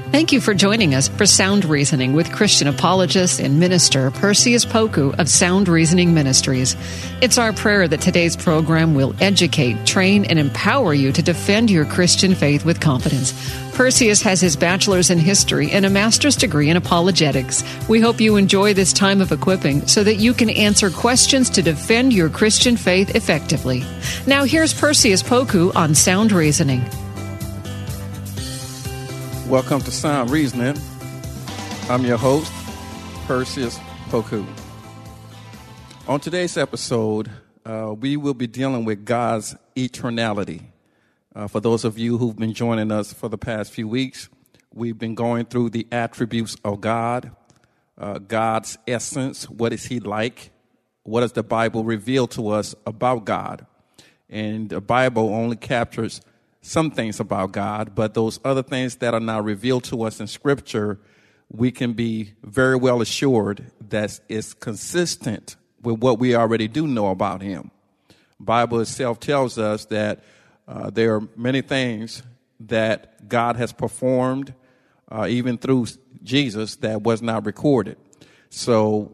Thank you for joining us for Sound Reasoning with Christian apologist and minister Perseus Poku of Sound Reasoning Ministries. It's our prayer that today's program will educate, train, and empower you to defend your Christian faith with confidence. Perseus has his bachelor's in history and a master's degree in apologetics. We hope you enjoy this time of equipping so that you can answer questions to defend your Christian faith effectively. Now here's Perseus Poku on Sound Reasoning. Welcome to Sound Reasoning. I'm your host, Perseus Poku. On today's episode, we will be dealing with God's eternality. For those of you who've been joining us for the past few weeks, we've been going through the attributes of God, God's essence. What is he like? What does the Bible reveal to us about God? And the Bible only captures some things about God, but those other things that are now revealed to us in Scripture, we can be very well assured that it's consistent with what we already do know about him. The Bible itself tells us that there are many things that God has performed, even through Jesus, that was not recorded. So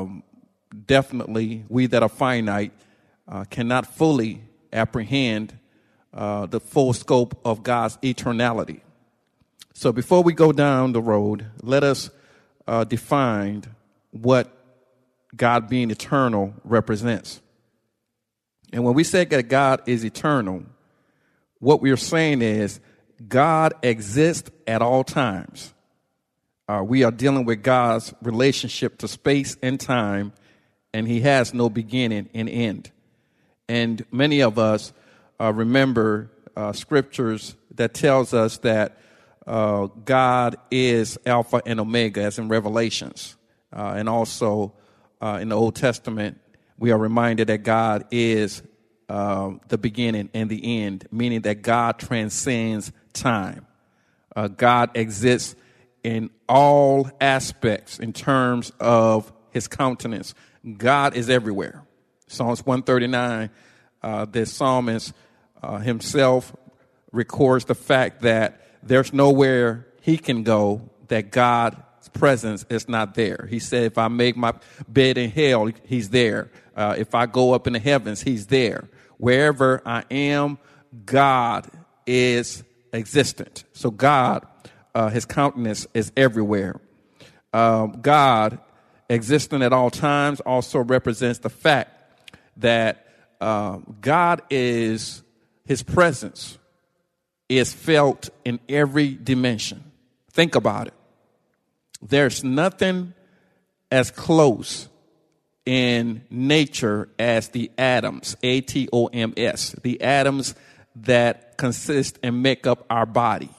definitely, we that are finite cannot fully apprehend the full scope of God's eternality. So before we go down the road, let us define what God being eternal represents. And when we say that God is eternal, what we are saying is God exists at all times. We are dealing with God's relationship to space and time, and he has no beginning and end. And many of us remember scriptures that tells us that God is Alpha and Omega, as in Revelations. And also in the Old Testament, we are reminded that God is the beginning and the end, meaning that God transcends time. God exists in all aspects in terms of his countenance. God is everywhere. Psalms 139, the psalmist himself records the fact that there's nowhere he can go that God's presence is not there. He said, if I make my bed in hell, he's there. If I go up in the heavens, he's there. Wherever I am, God is existent. So God, his countenance is everywhere. God, existent at all times, also represents the fact that God is, his presence is felt in every dimension. Think about it. There's nothing as close in nature as the atoms, atoms, the atoms that consist and make up our body.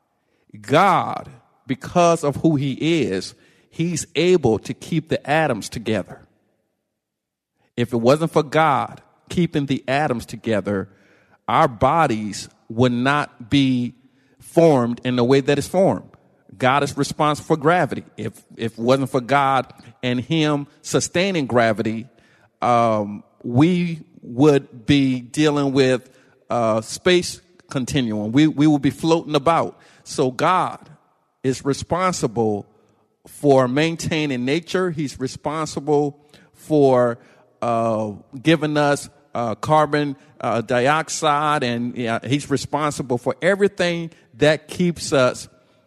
God, because of who he is, he's able to keep the atoms together. If it wasn't for God keeping the atoms together, our bodies would not be formed in the way that it's formed. God is responsible for gravity. If it wasn't for God and him sustaining gravity, we would be dealing with space continuum. We will be floating about. So God is responsible for maintaining nature. He's responsible for giving us carbon dioxide, and he's responsible for everything that keeps us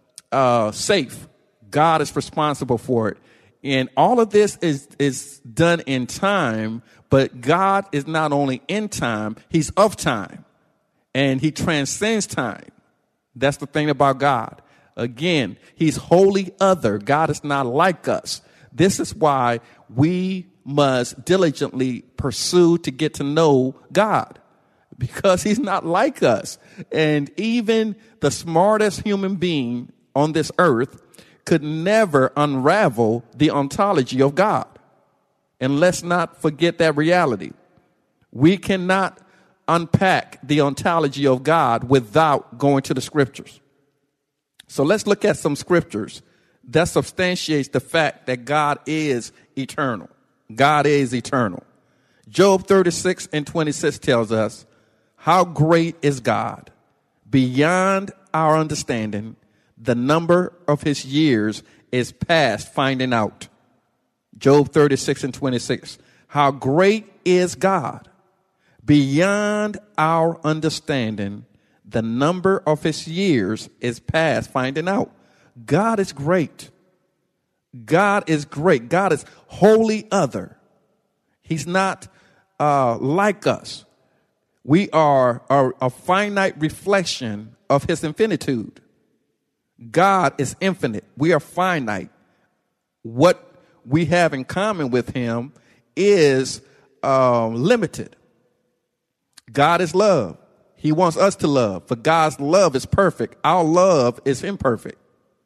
safe. God is responsible for it. And all of this is done in time, but God is not only in time, he's of time, and he transcends time. That's the thing about God. Again, he's wholly other. God is not like us. This is why we must diligently pursue to get to know God, because he's not like us. And even the smartest human being on this earth could never unravel the ontology of God. And let's not forget that reality. We cannot unpack the ontology of God without going to the scriptures. So let's look at some scriptures that substantiates the fact that God is eternal. God is eternal. Job 36:26 tells us, how great is God, beyond our understanding. The number of his years is past finding out. Job 36:26. How great is God? Beyond our understanding, the number of his years is past finding out. God is great. God is great. God is wholly other. He's not like us. We are a finite reflection of his infinitude. God is infinite. We are finite. What we have in common with him is limited. God is love. He wants us to love. For God's love is perfect. Our love is imperfect.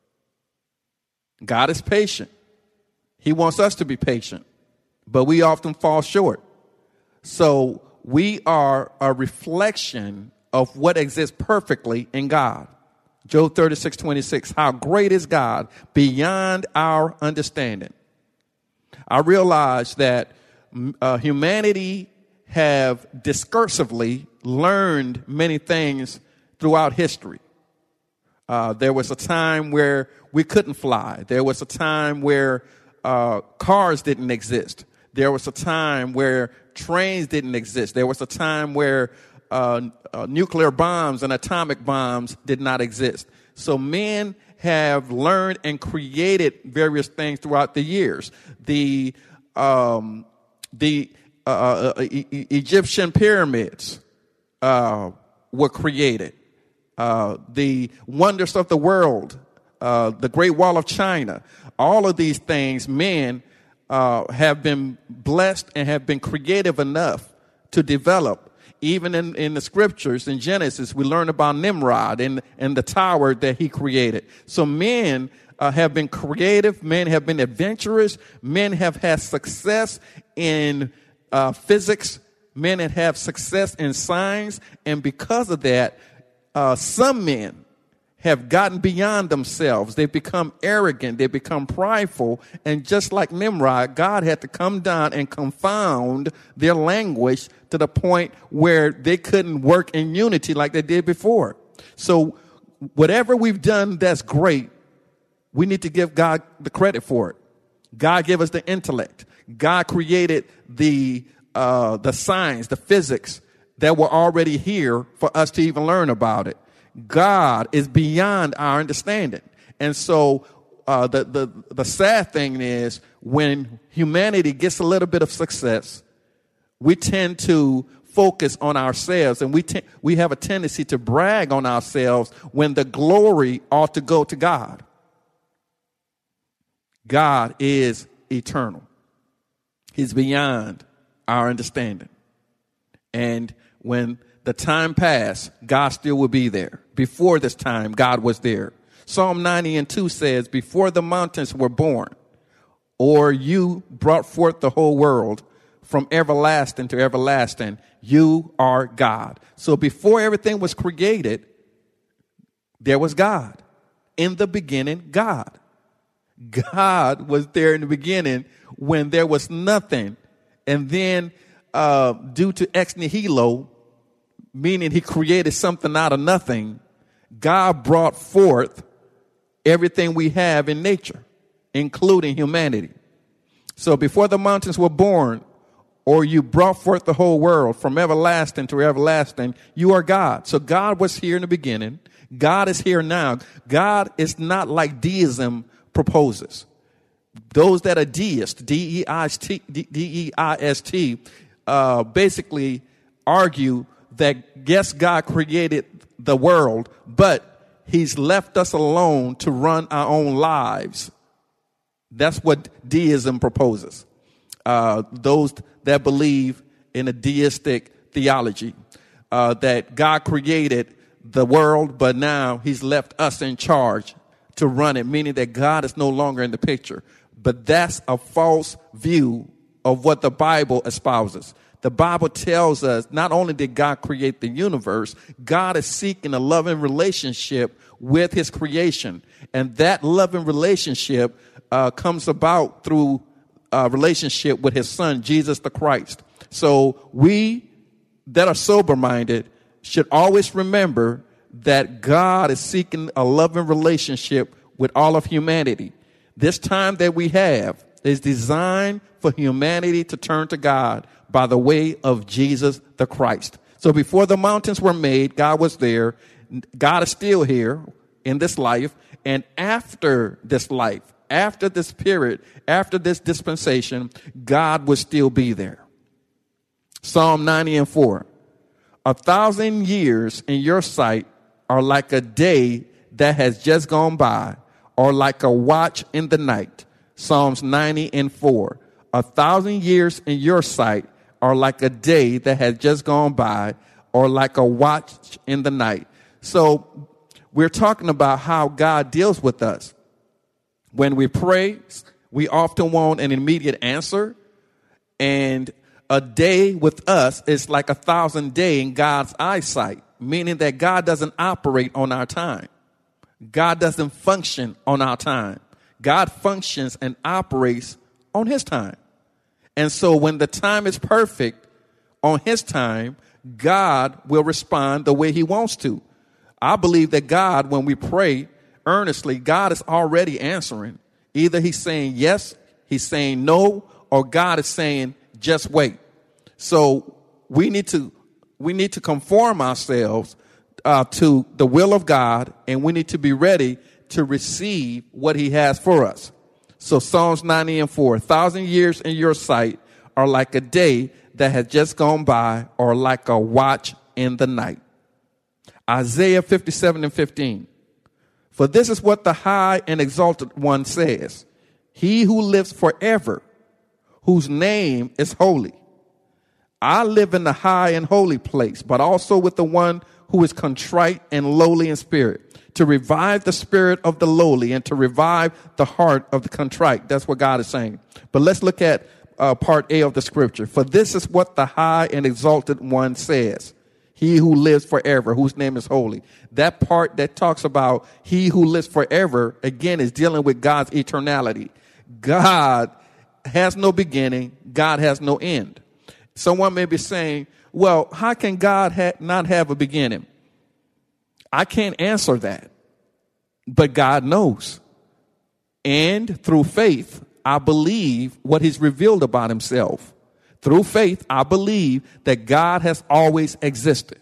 God is patient. He wants us to be patient, but we often fall short. So we are a reflection of what exists perfectly in God. Job 36:26. How great is God beyond our understanding. I realize that humanity have discursively learned many things throughout history. There was a time where we couldn't fly. There was a time where cars didn't exist. There was a time where trains didn't exist. There was a time where nuclear bombs and atomic bombs did not exist. So men have learned and created various things throughout the years. The Egyptian pyramids were created. The wonders of the world, the Great Wall of China, all of these things, men have been blessed and have been creative enough to develop. Even in the scriptures, in Genesis, we learn about Nimrod and the tower that he created. So men have been creative. Men have been adventurous. Men have had success in physics. Men have had success in science. And because of that, some men have gotten beyond themselves. They've become arrogant. They've become prideful. And just like Nimrod, God had to come down and confound their language to the point where they couldn't work in unity like they did before. So whatever we've done that's great, we need to give God the credit for it. God gave us the intellect. God created the science, the physics that were already here for us to even learn about it. God is beyond our understanding. And so the sad thing is when humanity gets a little bit of success, we tend to focus on ourselves, and we have a tendency to brag on ourselves when the glory ought to go to God. God is eternal. He's beyond our understanding. And when the time passed, God still will be there. Before this time, God was there. Psalm 90:2 says, before the mountains were born, or you brought forth the whole world, from everlasting to everlasting, you are God. So before everything was created, there was God. In the beginning, God. God was there in the beginning when there was nothing. And then due to ex nihilo, meaning he created something out of nothing, God brought forth everything we have in nature, including humanity. So before the mountains were born, or you brought forth the whole world from everlasting to everlasting, you are God. So God was here in the beginning. God is here now. God is not like deism proposes. Those that are deists, D-E-I-S-T, basically argue that yes, God created the world, but he's left us alone to run our own lives. That's what deism proposes. Those that believe in a deistic theology, that God created the world, but now he's left us in charge to run it, meaning that God is no longer in the picture. But that's a false view of what the Bible espouses. The Bible tells us not only did God create the universe, God is seeking a loving relationship with his creation. And that loving relationship comes about through relationship with his son, Jesus the Christ. So we that are sober-minded should always remember that God is seeking a loving relationship with all of humanity. This time that we have is designed for humanity to turn to God by the way of Jesus the Christ. So before the mountains were made, God was there. God is still here in this life. And after this life, after this period, after this dispensation, God will still be there. Psalm 90:4. 1,000 years in your sight are like a day that has just gone by, or like a watch in the night. Psalms 90:4. 1,000 years in your sight are like a day that has just gone by, or like a watch in the night. So we're talking about how God deals with us. When we pray, we often want an immediate answer. And a day with us is like 1,000 days in God's eyesight, meaning that God doesn't operate on our time. God doesn't function on our time. God functions and operates on his time. And so when the time is perfect on his time, God will respond the way he wants to. I believe that God, when we pray earnestly, God is already answering. Either he's saying yes, he's saying no, or God is saying just wait. So we need to conform ourselves to the will of God, and we need to be ready to receive what he has for us. So Psalms 90:4, 1,000 years in your sight are like a day that has just gone by, or like a watch in the night. Isaiah 57:15. For this is what the high and exalted one says, he who lives forever, whose name is holy. I live in the high and holy place, but also with the one who is contrite and lowly in spirit, to revive the spirit of the lowly and to revive the heart of the contrite. That's what God is saying. But let's look at part A of the scripture. For this is what the high and exalted one says, he who lives forever, whose name is holy. That part that talks about he who lives forever, again, is dealing with God's eternality. God has no beginning. God has no end. Someone may be saying, well, how can God not have a beginning? I can't answer that, but God knows. And through faith, I believe what he's revealed about himself. Through faith, I believe that God has always existed.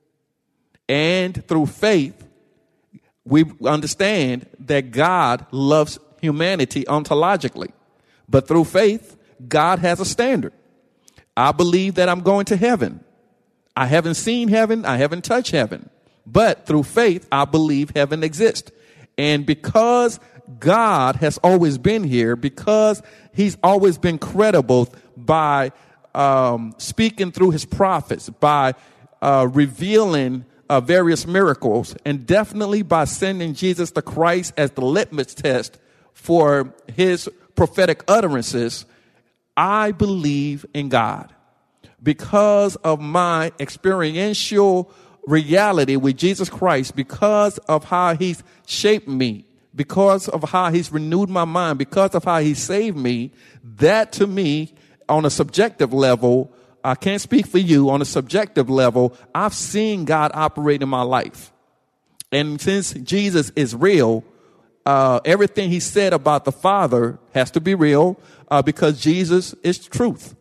And through faith, we understand that God loves humanity ontologically. But through faith, God has a standard. I believe that I'm going to heaven. I haven't seen heaven. I haven't touched heaven. But through faith, I believe heaven exists. And because God has always been here, because he's always been credible by speaking through his prophets, by revealing various miracles, and definitely by sending Jesus the Christ as the litmus test for his prophetic utterances, I believe in God. Because of my experiential reality with Jesus Christ, because of how he's shaped me, because of how he's renewed my mind, because of how he saved me, that to me, on a subjective level, I can't speak for you, on a subjective level, I've seen God operate in my life. And since Jesus is real, everything he said about the Father has to be real, because Jesus is truth.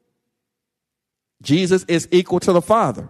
Jesus is equal to the Father.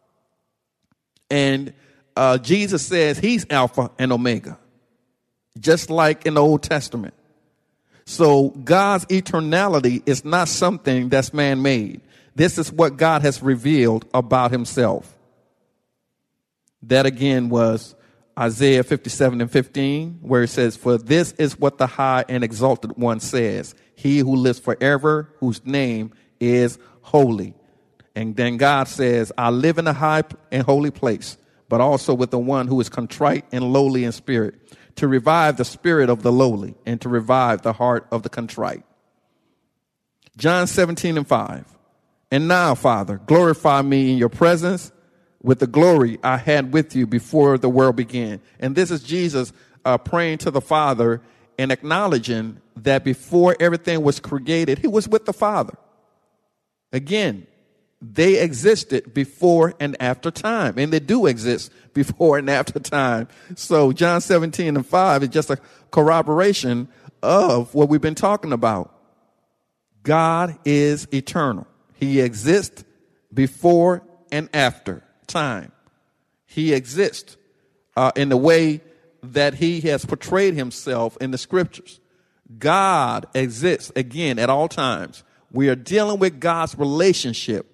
And Jesus says he's Alpha and Omega, just like in the Old Testament. So God's eternality is not something that's man-made. This is what God has revealed about himself. That again was Isaiah 57:15, where it says, for this is what the high and exalted one says, he who lives forever, whose name is holy. And then God says, I live in a high and holy place, but also with the one who is contrite and lowly in spirit, to revive the spirit of the lowly and to revive the heart of the contrite. John 17:5. And now, Father, glorify me in your presence with the glory I had with you before the world began. And this is Jesus praying to the Father and acknowledging that before everything was created, he was with the Father. Again, they existed before and after time, and they do exist before and after time. So John 17:5 is just a corroboration of what we've been talking about. God is eternal. He exists before and after time. He exists in the way that he has portrayed himself in the scriptures. God exists, again, at all times. We are dealing with God's relationship,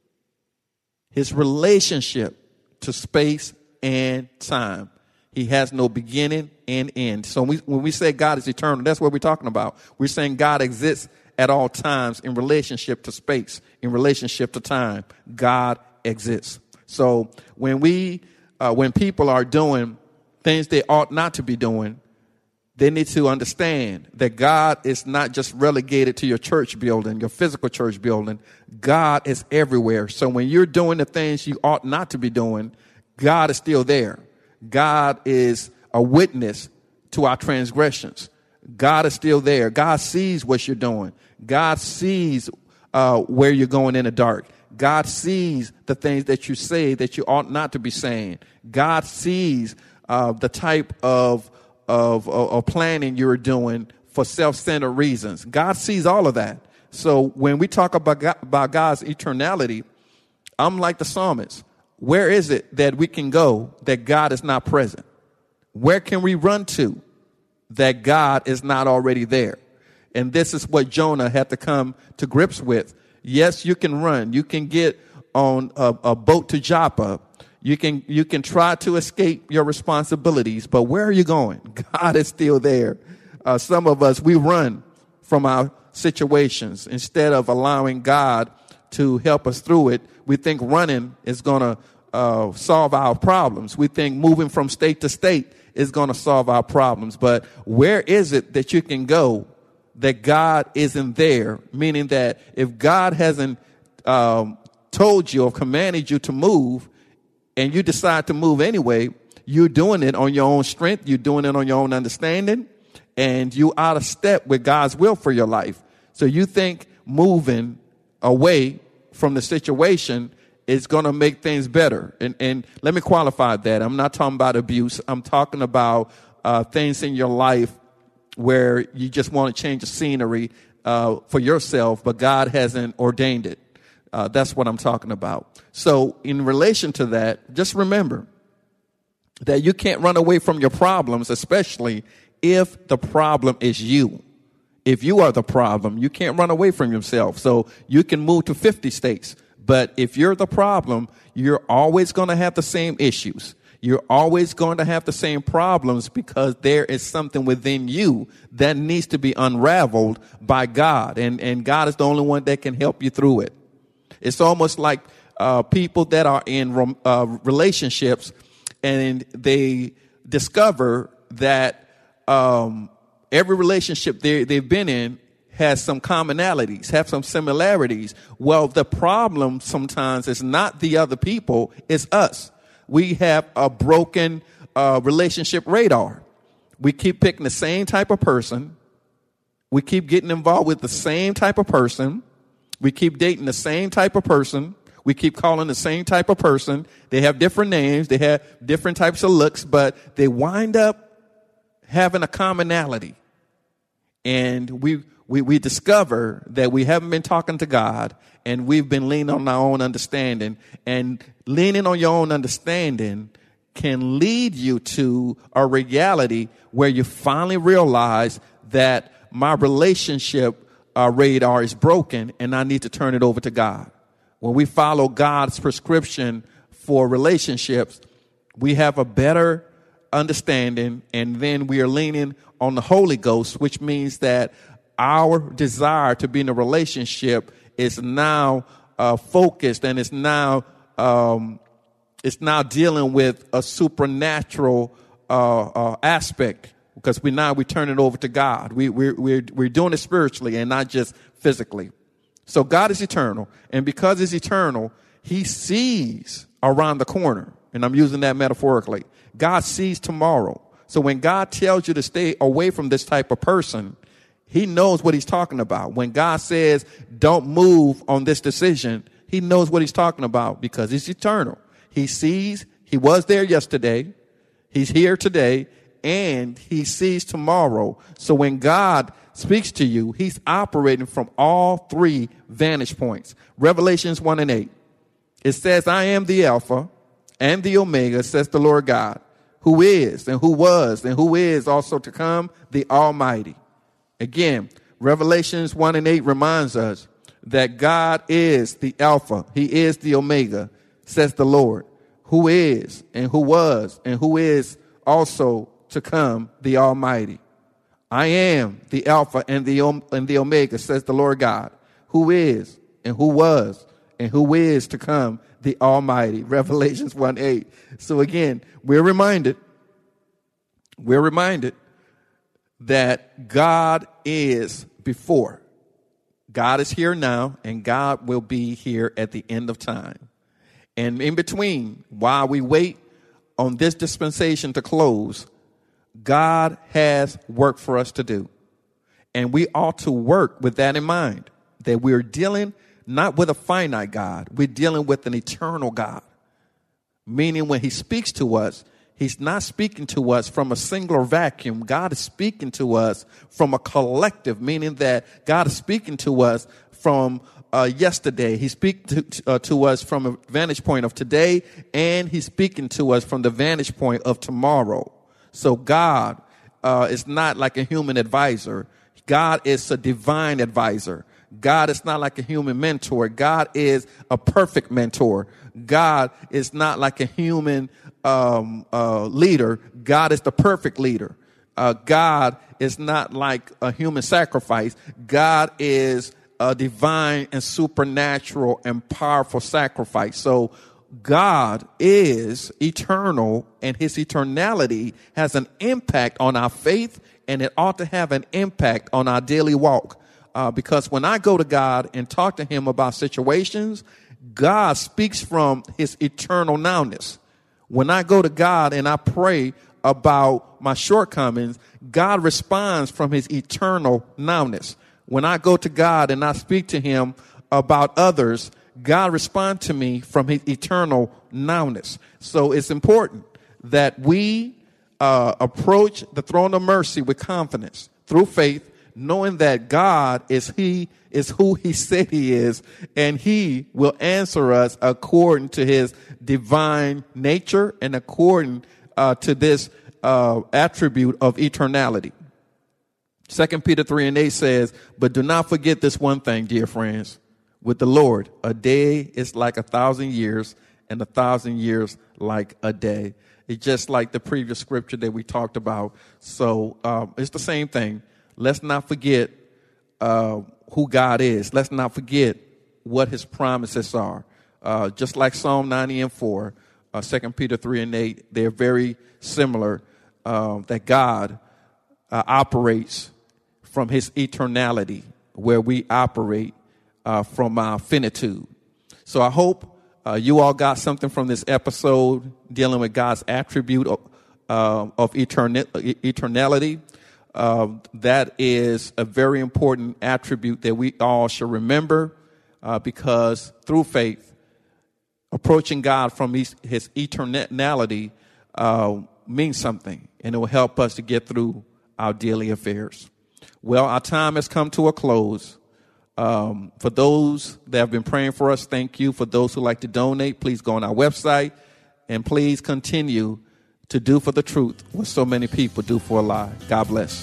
his relationship to space and time. He has no beginning and end. So when we say God is eternal, that's what we're talking about. We're saying God exists at all times in relationship to space, in relationship to time. God exists. So when people are doing things they ought not to be doing, they need to understand that God is not just relegated to your church building, your physical church building. God is everywhere. So when you're doing the things you ought not to be doing, God is still there. God is a witness to our transgressions. God is still there. God sees what you're doing. God sees where you're going in the dark. God sees the things that you say that you ought not to be saying. God sees the type of planning you're doing for self-centered reasons. God sees all of that. So when we talk about God's eternality, I'm like the psalmist. Where is it that we can go that God is not present? Where can we run to that God is not already there? And this is what Jonah had to come to grips with. Yes, you can run. You can get on a boat to Joppa. You can try to escape your responsibilities, but where are you going? God is still there. Some of us, we run from our situations instead of allowing God to help us through it. We think running is going to solve our problems. We think moving from state to state is going to solve our problems. But where is it that you can go that God isn't there? Meaning that if God hasn't told you or commanded you to move, and you decide to move anyway, you're doing it on your own strength. You're doing it on your own understanding, and you out of step with God's will for your life. So you think moving away from the situation is going to make things better. And let me qualify that. I'm not talking about abuse. I'm talking about things in your life where you just want to change the scenery for yourself, but God hasn't ordained it. That's what I'm talking about. So in relation to that, just remember that you can't run away from your problems, especially if the problem is you. If you are the problem, you can't run away from yourself. So you can move to 50 states. But if you're the problem, you're always going to have the same issues. You're always going to have the same problems because there is something within you that needs to be unraveled by God. And God is the only one that can help you through it. It's almost like people that are in relationships and they discover that every relationship they've been in has some commonalities, have some similarities. Well, the problem sometimes is not the other people, it's us. We have a broken relationship radar. We keep picking the same type of person. We keep getting involved with the same type of person. We keep dating the same type of person. We keep calling the same type of person. They have different names. They have different types of looks, but they wind up having a commonality. And we discover that we haven't been talking to God, and we've been leaning on our own understanding. And leaning on your own understanding can lead you to a reality where you finally realize that my relationship radar is broken and I need to turn it over to God. When we follow God's prescription for relationships, we have a better understanding, and then we are leaning on the Holy Ghost, which means that our desire to be in a relationship is now focused, and it's now dealing with a supernatural aspect. Because we turn it over to God. We're doing it spiritually and not just physically. So God is eternal. And because he's eternal, he sees around the corner. And I'm using that metaphorically. God sees tomorrow. So when God tells you to stay away from this type of person, he knows what he's talking about. When God says, don't move on this decision, he knows what he's talking about because he's eternal. He sees, he was there yesterday, he's here today, and he sees tomorrow. So when God speaks to you, he's operating from all three vantage points. Revelations 1:8. It says, I am the Alpha and the Omega, says the Lord God, who is and who was and who is also to come, the Almighty. Again, Revelations 1:8 reminds us that God is the Alpha. He is the Omega, says the Lord, who is and who was and who is also to come, the Almighty. I am the Alpha and the Omega, says the Lord God, who is and who was and who is to come, the Almighty. Revelations 1:8. So again, we're reminded that God is before. God is here now, and God will be here at the end of time. And in between, while we wait on this dispensation to close, God has work for us to do. And we ought to work with that in mind, that we're dealing not with a finite God, we're dealing with an eternal God. Meaning when he speaks to us, he's not speaking to us from a singular vacuum. God is speaking to us from a collective, meaning that God is speaking to us from yesterday. He's speaking to us from a vantage point of today, and he's speaking to us from the vantage point of tomorrow. So God is not like a human advisor. God is a divine advisor. God is not like a human mentor. God is a perfect mentor. God is not like a human leader. God is the perfect leader. God is not like a human sacrifice. God is a divine and supernatural and powerful sacrifice. So God is eternal, and his eternality has an impact on our faith, and it ought to have an impact on our daily walk. Because when I go to God and talk to him about situations, God speaks from his eternal nowness. When I go to God and I pray about my shortcomings, God responds from his eternal nowness. When I go to God and I speak to him about others, God responds to me from his eternal nowness. So it's important that we approach the throne of mercy with confidence through faith, knowing that God is who he said he is, and he will answer us according to his divine nature and according to this attribute of eternality. 2 Peter 3:8 says, but do not forget this one thing, dear friends. With the Lord, a day is like 1,000 years, and 1,000 years like a day. It's just like the previous scripture that we talked about. So it's the same thing. Let's not forget who God is. Let's not forget what his promises are. Just like Psalm 90:4, 2 Peter 3:8, they're very similar, that God operates from his eternality, where we operate from our finitude. So I hope you all got something from this episode dealing with God's attribute of eternality. That is a very important attribute that we all should remember, because through faith, approaching God from his eternality means something, and it will help us to get through our daily affairs. Well, our time has come to a close. For those that have been praying for us, thank you. For those who like to donate, please go on our website, and please continue to do for the truth what so many people do for a lie. God bless.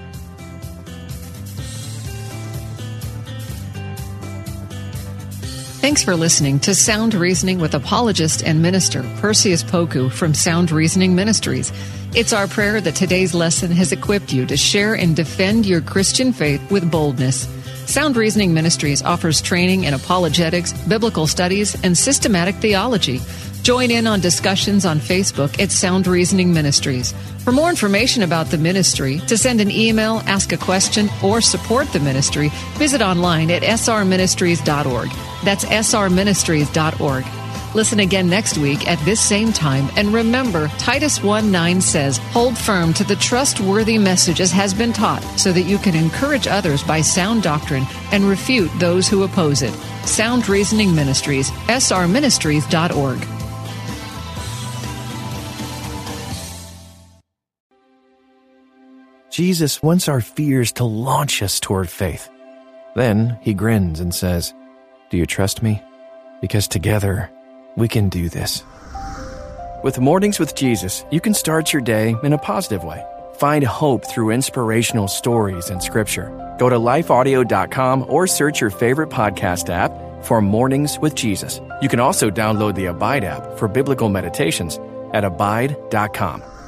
Thanks for listening to Sound Reasoning with apologist and minister Perseus Poku from Sound Reasoning Ministries. It's our prayer that today's lesson has equipped you to share and defend your Christian faith with boldness. Sound Reasoning Ministries offers training in apologetics, biblical studies, and systematic theology. Join in on discussions on Facebook at Sound Reasoning Ministries. For more information about the ministry, to send an email, ask a question, or support the ministry, visit online at srministries.org. That's srministries.org. Listen again next week at this same time, and remember, Titus 1:9 says, "Hold firm to the trustworthy message as has been taught, so that you can encourage others by sound doctrine and refute those who oppose it." Sound Reasoning Ministries, srministries.org. Jesus wants our fears to launch us toward faith. Then he grins and says, "Do you trust me? Because together we can do this." With Mornings with Jesus, you can start your day in a positive way. Find hope through inspirational stories and scripture. Go to lifeaudio.com or search your favorite podcast app for Mornings with Jesus. You can also download the Abide app for biblical meditations at abide.com.